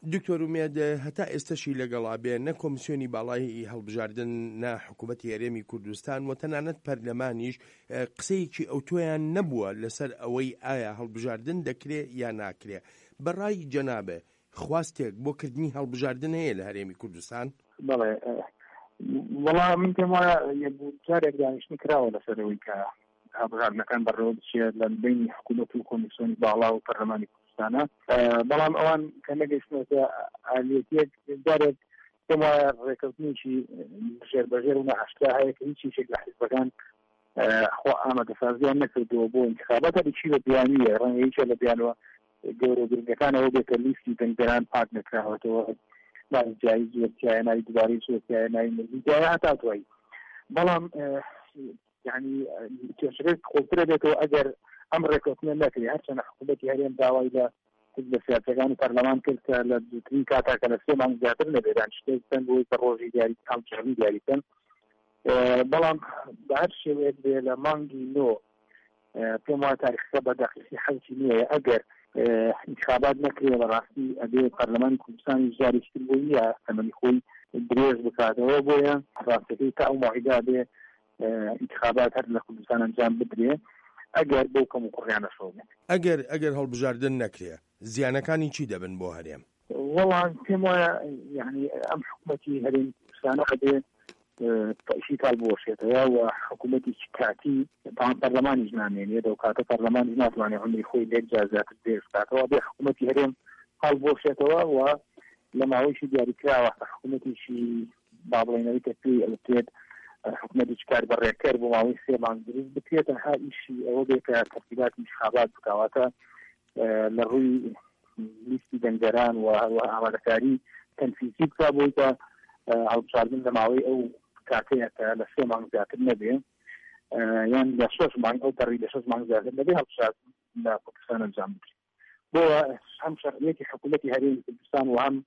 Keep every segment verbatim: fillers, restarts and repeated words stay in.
دکتۆر ومێد هەتا ئێستاشی لەگەڵا بێ نە کۆمیسیۆنی باڵای هەڵبژاردن نە حکوومەتی هەرێمی کوردستان و تەنانەت پەرلەمانیش قسەیەکی ئەو تۆیان نەبووە لەسەر ئەوەی ئایا هەڵبژاردن دەکرێ یا ناکرێ. بەڕای جەنابێ خواستێک بۆ کردنی هەڵبژاردن هەیە لە هەرێمی کوردستان؟ بەڵێ وەڵام من پێم وایە جارێک دانیشتنی کراوە لەسەرەوەی کە هەڵبژاردنەکان بەڕێوە بچێت لە بینی حکوومەت و کۆمیسیۆنی باڵا و پەرلەمانی کوردستانە، بەڵام ئەوان کە نەگەیشتنەوە ئالێتیەک جارێک پێم وایە ڕێکەوتنیشی ژێر بەژێر و نەئاشکرا هەیە کە هیچ شتێک لە حیزبەکان خۆ ئامادەسازیان نەکردەوە بۆ انتخابات. هەرچی لە بیانیە ڕەنگە هیچە لە بیانەوە گەورە گرنگەکانەوە بێت کە لیستی دەنگدەران پاک نەکراوەتەوە، ناوی جایز وەکتایە، ناوی دوبارەی وەکتایە، ناوی مردیایە هەتا دوایی. بەڵام یعنی کێشەکەی خۆترە بێتەوە ئەگەر ئەم ڕێکەوتنە نەکرێت. هەرچەندە حکوومەتی هەرێم داوای لە حزب سیاسەکان و پەرلەمان کرد کە لە دووترین کاتاکە لە سێ مانگ زیاتر نەبێدان شتێک بکەن بۆی کە ڕۆژی دیاری هەڵبژاردنی دیاری بکەن، بەڵام بە هەر شێوەیەک بێ لە مانگی نۆ پێم وایە تاریخەکە بە دەقیقی حەوتی نییە. ئەگەر انتخابات نەکرێ بەڕاستی ئەبێ پەرلەمانی کوردستانی جارێکتر بۆ نیە تەمەنی خۆی درێژ بکاتەوە، بۆیە ڕاستەکەی تا ئەو موعیدا بێ انتخابات هەر لە کوردستان ئەنجام بدرێ ئەگەر بەو کەم و کوڕیانە شۆ بێت. ئەگەر ئەگەر هەڵبژاردن نەکرێ زیانەکانی چی دەبن بۆ هەرێم؟ وەڵام پێم وایە یعنی ئەم حکوومەتی هەرێمی کوردستانە ئەبێ تەشی کالبۆشێتەوە و حکوومەتی کاتی تاوان پەرلەمانیش نامێنێت و کاتە پەرلەمانیش ناتوانێت عمری خۆی لێک جازاتر درێژ بکاتەوە، بێ حکوومەتی هەرێم هەڵبۆشێتەوە و لە ماوەیشی دیاریکراوە حکوومەتیشی با بڵێنەوەی کە پێی ئەوترێت حکوومەتیش کار بەڕێکەر بۆ ماوەی سێ مانگ دروست بکرێت. تەنها ئیشی ئەوە بێت کە تەرتیبات انتخابات بکاتە لە ڕووی لیستی دەنگدەران و ئامادەکاری تەنفیزی بکات بۆی کە هەڵبژاردن لە ماوەی ئەو کاتەیە کە لە سێ مانگ زیاتر نەبێ یان لە شەش مانگ ئەو پەڕی لە شەش مانگ زیاتر نەبێ هەڵبژاردن لە کوردستان ئەنجام بدرێت. بۆ هەم شەرعیەتی حکوومەتی هەرێمی کوردستان و هەم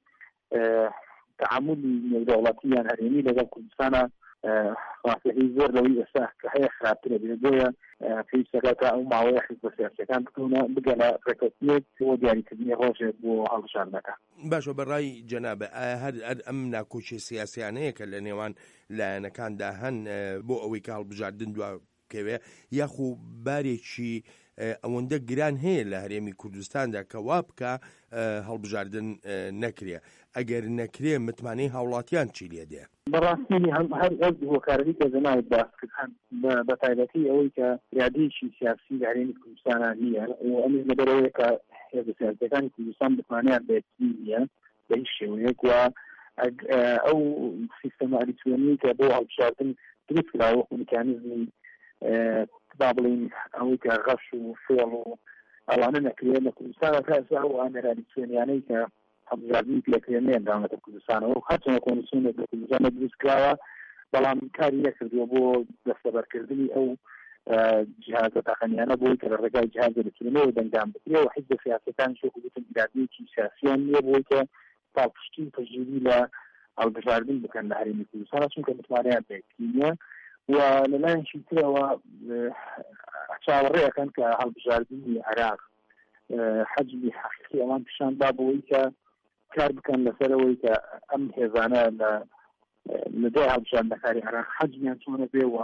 تعاملی نێودەوڵەتیان هەرێمی لەگەڵ کوردستانە ڕاستەکەی زۆر لەوەی ئێستا کە هەیە خراپترە بێت. بۆیە پێویستەکە تا ئەو ماوەیە حیزب سیاسیەکان بکەونە بگە لە ڕێکەوتنێک بۆ دیاریکردنی ڕۆژێک بۆ هەڵبژاردنەکە. باشە بەڕای جەنابە هەر ئەم ناکۆچی سیاسیانەیە کە لە نێوان لایەنەکاندا هەن بۆ ئەوەی کە هەڵبژاردن دواکەوێ یاخو بارێکی ئەوەندە گران هەیە لە هەرێمی کوردستاندا کە وا بکە هەڵبژاردن نەکرێ، ئەگەر نەکرێ متمانەی هاوڵاتیان چی لێ دێ؟ بەڕاستی هەر ئەو هۆکارەکەی کە زەناوت باسکردن بە تایبەتی ئەوەی کە یادیشی سیاسی لە هەرێمی کوردستانە نییە و ئەمیش لەبەرەوەی کە حزب سیاسیەکانی کوردستان بتوانیان بێتی نییە بە هیچ شێوەیەک و ئەو سیستەمە ئەلیکترۆنیی کە بۆ هەڵبژاردن دروست کراوە و میکانیزمی با بڵین ئەوەی کە غەش و فێڵ و ئەوانە نەکرێت لە کوردستانە کاسا و ئامێرە ئەلیکترۆنیانەی کە هەڵبژاردنی پێکرێنیان داوەتە کوردستانەوە و هەرچەندە کۆمیسیۆنێک لە کوردستانە دروست کراوە بەڵام کاری نەکردووە بۆ دەستەبەرکردنی ئەو جیهازە تاقەنیانە بۆی کە لە ڕێگای جیهاز ئەلیکترۆنیەوە دەنگدان بکرێت و حیزب سیاسیەکانیش وەکو گوتم ئیرادەیەکی سیاسییان نییە بۆی کە پاڵپشتی پەشگیری لە هەڵبژاردن بکەن لە هەرێمی کوردستانە چونکە متمانەیان پێکردی نییە و لەلایەنشی ترەوە چاوەڕێیەکەن کە هەڵبژاردننی عێراق حەجمی حەقیقی ئەوان پیشان دا بەوەی کە کار بکەن لەسەرەوەی کە ئەم هێزانە لە لە دوای هەڵبژاردنەکانی عێراق حەجمیان چۆنە بێ و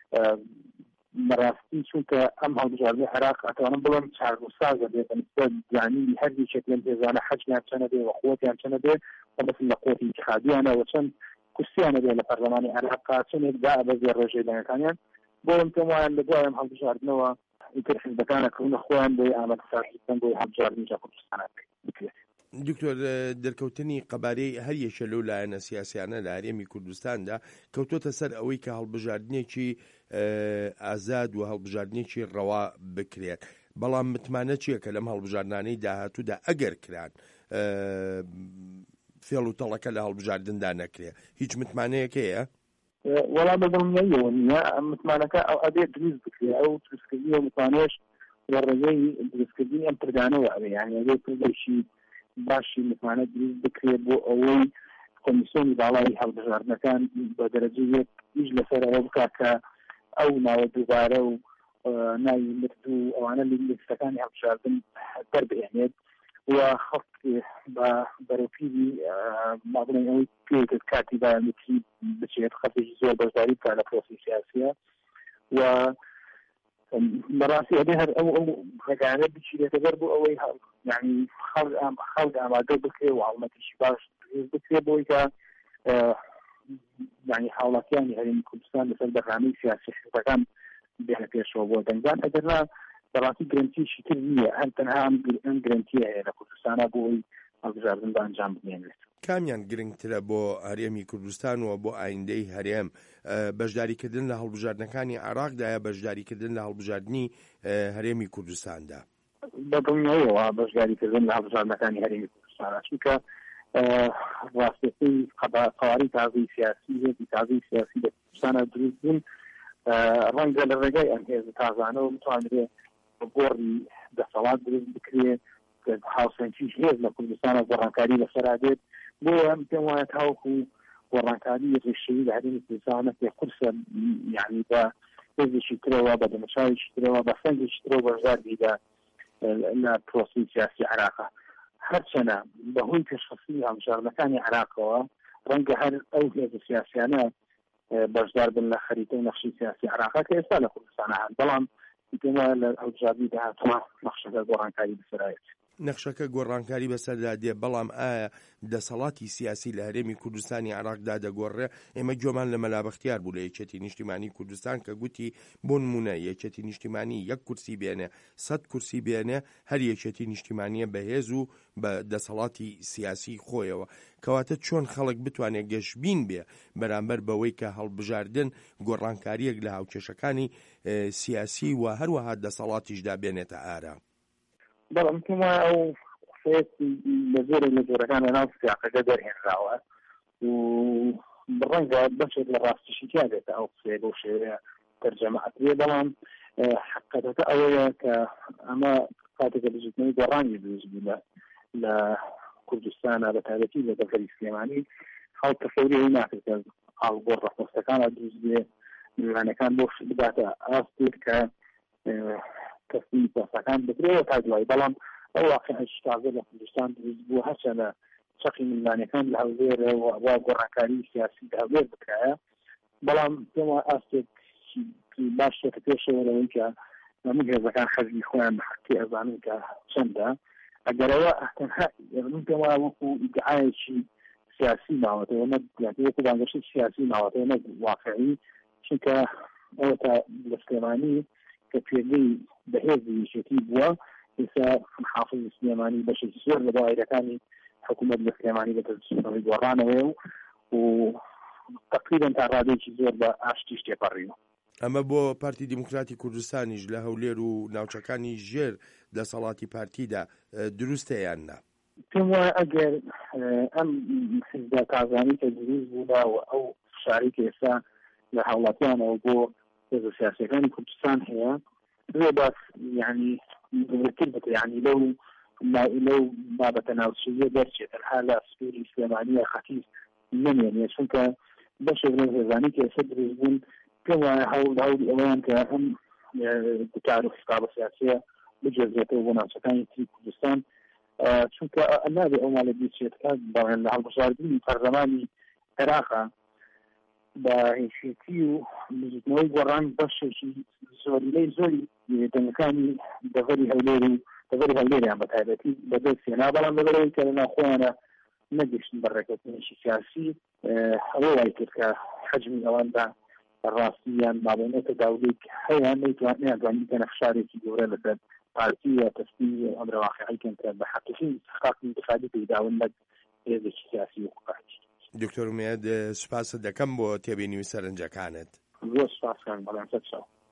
بەڕاستی چونکە ئەم هەڵبژاردنی عێراق ئەتوانم بڵێم چارەسازە بێت نسبەت یعنی هەردووچێک لەم هێزانە حەجمیان چەنە بێ و قووەتیان چەنە بێ و بەس لە قووەتی انتخابیانە و چەند کورسیانە بێ لە پەرلەمانی عێراق چەندێک دا ئەبەزێ ڕێژەی لایەنەکانیان بۆ ئەم پێم وایە لە دوای ئەم هەڵبژاردنەوە ئیتر حیزبەکانە کەونە خۆیان بۆی ئامادەسازی بکەن بۆی هەڵبژاردنی کوردستانە بکرێت. دکتۆر دەرکەوتنی قەبارەی هەر یەکێ لەو لایەنە سیاسیانە لە هەرێمی کوردستاندا کەوتۆتە سەر ئەوەی کە هەڵبژاردنێکی ئازاد و هەڵبژاردنێکی ڕەوا بکرێت، بەڵام متمانە چییە کە لەم هەڵبژاردنانەی داهاتوودا ئەگەر کران فێڵ و تەڵەکە لە هەڵبژاردندا نەکرێ هیچ متمانەیەکەیە؟ وەڵام بەدڵنیاییەوە نییە ئەم متمانەکە ئەو ئەبێ دروست بکرێ ئەو دروستکردنی و متمانەش لە ڕێگەی دروستکردنی ئەم پردانەوە ئەوێ یعنی ئەوێ پردێکی باشی متمانە دروست بکرێت بۆ ئەوەی کۆمیسیۆنی باڵای هەڵبژاردنەکان بە دەرەجە یەک هیچ لەسەر ئەوە بکات کە ئەو ناوە دووبارە و ناوی مرد و ئەوانە لە لیستەکانی هەڵبژاردن دەربهێنێت و خەڵک بە بەرەوپیری با بڵێن ئەوەی پێکرد کاتی بایەتی بچێت خەڵکێکی زۆر بەشداری بکات لە پرۆسی سیاسیە و بەڕاستی ئەبێ هەر ئەو ئەو ڕێگانە بچیرێتە بەر بۆ ئەوەی یعنی خەڵک ئامادە بکرێ و هەڵمەتیشی باش بکرێ بۆی کە یعنی هاوڵاتیانی هەرێمی کوردستان لەسەر بەرنامەی سیاسی حزبەکان بێنە پێشەوە بۆ دەنگدان ئەگەرنا بەڕاستی گرنگتیشی تر نییە هەر تەنها ئەم گرنگتیە هەیە لە کوردستانە بۆ ئەوی هەڵبژاردن بە ئەنجام بمێنێت. کامیان گرنگترە بۆ هەرێمی کوردستان و بۆ ئایندەی هەرێم بەشداریکردن لە هەڵبژاردنەکانی عێراقدایە بەشداریکردن لە هەڵبژاردننی هەرێمی کوردستاندا؟ بەدڵنیەوە بەشداریکردن لە هەڵبژاردنەکانی هەرێمی کوردستانە چونکە ڕاستەکەی قەواری تازەی سیاسی هێزی تازەی سیاسی لە کوردستانە دروست بوون ڕەنگە لە ڕێگای ئەم هێز تازانەوە بتوانرێت گۆڕی دەسەڵات دروست بکرێت هاوسەنگیش هێز لە کوردستانە گۆڕانکاری لەسەرادێت بۆیە پێم وایە تاوەکو گۆڕانکاری ڕێشەوی لە هەرێمی کوردستانە پێ قورسە یعنی بە هێزێکی ترەوە بە دەمەچاوێکی ترەوە بە فەنگێکی ترەوە بەشداری لە پرۆسی سیاسی عێراقا هەرچەنە بەهۆی پێشخستنی هەڵبژاردنەکانی عێراقەوە ڕەنگە هەر ئەو هێزە سیاسیانە بەشدار بن لە خەریتەی نەخشی سیاسی عێراقا کە ئێستا لە کوردستانە هەن بەڵام پێم وایە لە هەڵبژاردننی داهاتوە نەخشەکە گۆڕانکاری بەسەرایەت. نەخشەکە گۆڕانکاری بەسەردا دێ بەڵام ئایا دەسەڵاتی سیاسی لە هەرێمی کوردستانی عێراقدا دەگۆڕێ؟ ئێمە گوێمان لە مەلا بەختیار بوو لە یەکێتی نیشتیمانی کوردستان کە گوتی بۆ نمونە یەکێتی نیشتیمانی یەک کورسی بێنێ سەد کورسی بێنێ هەر یەکێتی نیشتیمانیە بەهێز و بە دەسەڵاتی سیاسی خۆیەوە کەواتە چۆن خەڵک بتوانێت گەشبین بێ بەرامبەر بەوەی کە هەڵبژاردن گۆڕانکاریەک لە هاوکێشەکانی سیاسی و هەروەها دەسەڵاتیشدا بێنێتە ئارا؟ بەڵام پێم وایە ئەو قسەیەک لە زۆرێک لە جۆرەکان لە ناو سیاقەکە دەرهێنراوە و ڕەنگە بەشێک لە ڕاستیشی تیا بێتە ئەو قسەیە بەو شێوەیە تەرجەمەعەکرێ بەڵام حقیقەتەکە ئەوەیە کە ئەمە کاتێکە بژوتنەوەی گۆڕانی دروست بوو لە کوردستانە بە تایبەتی لە دەفەری سلێمانی خەڵک تەسەوری ئەوی ناکرد کە ئاڵگۆڕ ڕەخۆستەکانە دروست بێ میوانەکان بۆ بداتە ئاستێک کە کەسی پۆستەکان بکرێەوە تا دوای بەڵام ئەو واقعیش تازە لە کوردستان دروست بوو هەرچەنە چەقی میلمانەکان لە هەولێرە وا گۆڕانکاری سیاسی لە هەولێر بکرایە بەڵام پێم وایە ئاستێک باشێکە پێشەوە لەوەی کە هەموو هێزەکان خەرجی خۆیان بە حەقی ئەزانن کە چەندە ئەگەرەوە تەنها من پێم وایە وەکو ئیدعایەکی سیاسی ماوەتەوە نەک وەکو بانگەشتی سیاسی ماوەتەوە نەک واقعی چونکە ئەوە تا لە سلێمانی کە پێگەی بەهێزی یەکێتی بووە ئێستا حافظ سلێمانی بەشێکی زۆر لە داعیرەکانی حکوومەت لە سلێمانی بەدەستچوونەوەی گۆڕانەوەی و تقریبا تا ڕادێکی زۆر بە ئاشتیش تێپەڕیوە. ئەمە بۆ پارتی دیموکراتی کوردستانیش لە هەولێر و ناوچەکانی ژێر دەسەڵاتی پارتیدا دروستە یان نا؟ پێم وایە ئەگەر ئەم حیزبە تازانی کە دروست بوودا و ئەو فشاری کە ئێستا لە هاوڵاتیانەوە بۆ هێزە سیاسیەکانی کوردستان هەیە بێ باس یعنی گەورەتر بکە یعنی لەو لەو بابەتە ناوچەیە دەرچێت تەنها لە سووری سلێمانیە خەتیس نەمێنێ چونکە بەشێک لە هێزانی کە ئێستا دروست بوون پێم وایە هەوڵ هەوڵی ئەوەیان کە ئەم گوتار و خستابە سیاسیە بجێزێتەوە بۆ ناوچەکانی تری کوردستان چونکە نابێ ئەو مالە بیچێتکە بەڵێن لە هەڵبژاردننی پەرلەمانی عێراقا بە هێشێتی و بزوتنەوەی گۆڕان بەشێکی زۆرینەی زۆری دەنگەکانی دەڤەری هەولێر و دەڤەری هەولێریان بە تایبەتی بەدەستێنا بەڵام لەبەرەوەی کە لە ناوخۆیانە نەگەشتن بە ڕێکەوتنێکی سیاسی ئەوە وای کرد کە حەجمی ئەواندا ڕاستیان مابێنێتە داولێک هەیەیان نەیتوانیان بکەنە فشارێکی گەورە لەسەر پارتی یا تەسبیح ئەمرە واقعیکەن کە بە حەقیقی استحقاق انتخابی پێداون لە هێزێکی سیاسی و حقوقی. دکتۆر ئومێد سوپاس دەکەم بۆ تێبینی و سەرنجەکانت. زۆر سوپاسکەم بەڵام سەد چاو.